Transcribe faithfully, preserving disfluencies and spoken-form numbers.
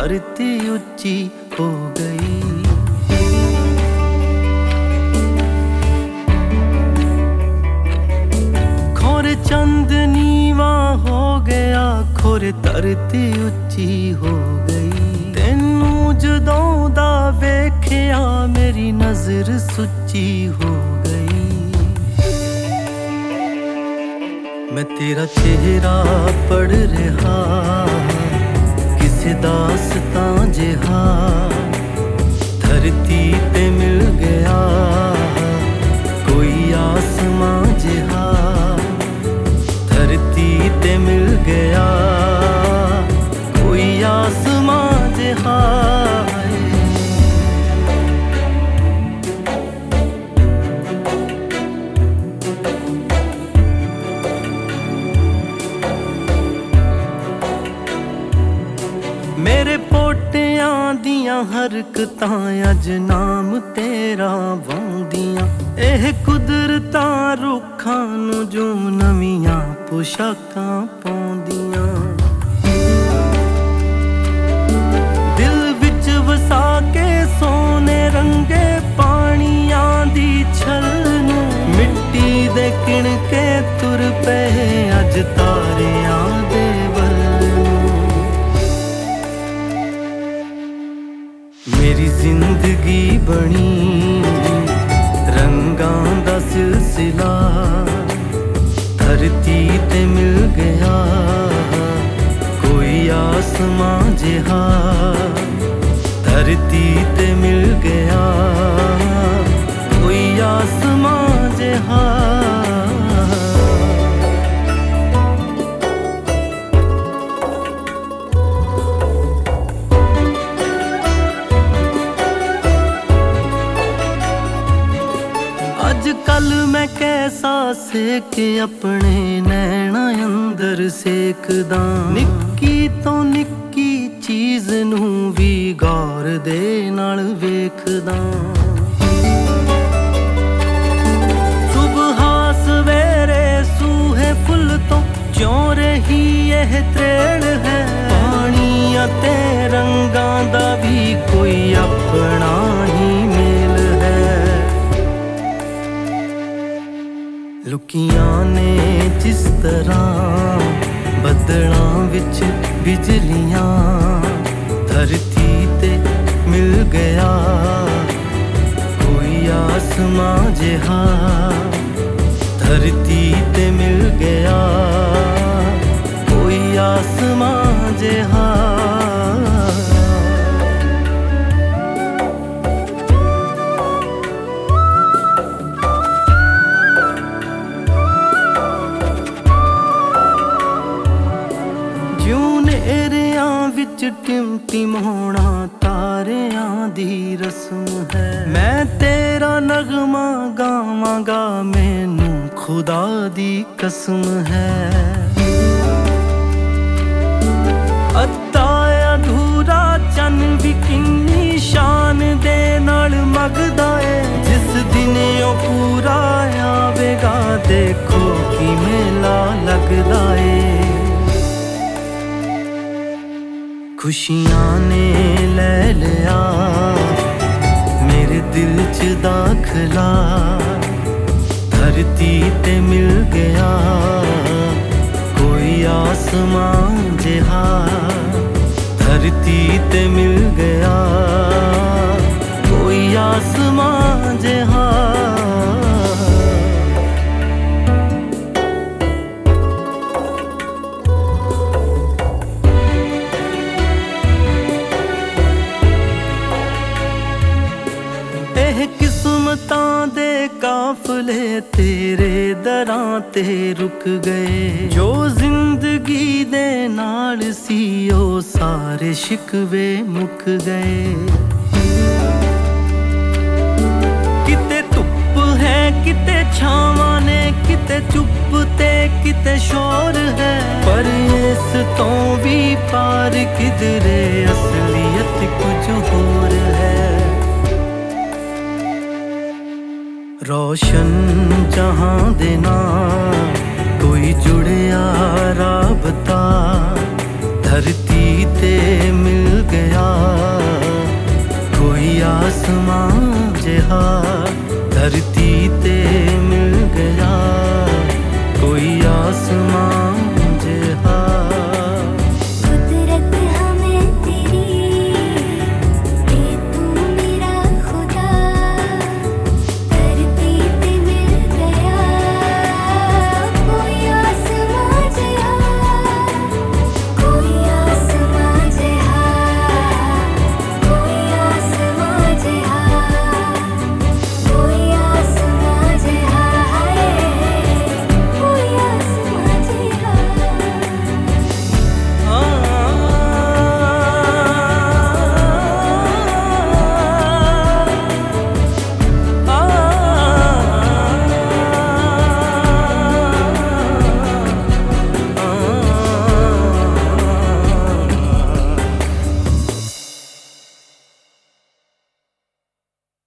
धरती ऊंची हो गई। खोरे चंद नीवा हो गया, खोरे धरती ऊंची हो गई। तेनू जदों दा वेखिया मेरी नजर सुच्ची हो गई। मैं तेरा चेहरा पढ़ रहा किसे दास्तां जिहा, धरती पे मिल गया कोई आसमां जिहा, धरती पे मिल गया कोई आसमां जिहा। मेरे पोटियां दियां हरकतां अज नाम तेरा वाउंदियां, एह कुदरतां रुखां नूं जो नवीआं पोशाकां पाउंदियां। दिल विच वसा के सोने रंगे पानियां दी छल नूं, मिट्टी दे किणके तुर पे अज तारियां दे वल। मेरी जिंदगी बनी रंगां दा सिलसिला, धरती ते मिल गया कोई आसमां जिहा, धरती ते मिल गया कोई आसमां जिहा। कल मैं कैसा सेक अपने नैना अंदर सेकदा, निक्की तो निक्की चीज नूं भी गौर दे नाल वेखदा। सुबह सवेरे सूहे फुल तो क्यों रही यह त्रेड़ है, पानी ते रंगां दा भी कोई अपना ही मेल है। लुकियां ने जिस तरह बदलां विच बिजलियां, धरती ते मिल गया कोई आसमां जिहा, धरती ते मिल गया कोई आसमां जिहा। विच टिमटिमाउणा तारियां दी रस्म है, मैं तेरा नगमा गावांगा मैनू खुदा दी कसम है। अद्धा अधूरा चन भी किन्नी शान दे नाल मगदा है, जिस दिन ओ पूरा आवेगा देखो कि मेला लगदा है। खुशियां ने ले लिया मेरे दिल च दाखला, धरती ते मिल गया कोई आसमां जिहा, धरती ते मिल गया कोई आसमां जिहा। किस्मतां दे काफले तेरे दरां ते रुक गए, जो जिंदगी दे नाल सी ओ सारे शिकवे मुक गए। किते धुप है किते छावां ने, किते चुप ते किते शोर है, पर इस तो भी पार किधरे असलियत कुछ होर है। रोशन जहां दे नाल कोई जुड़िया राबता, धरती ते मिल गया ਰਿਹਾ ਧਰਤੀ ਤੇ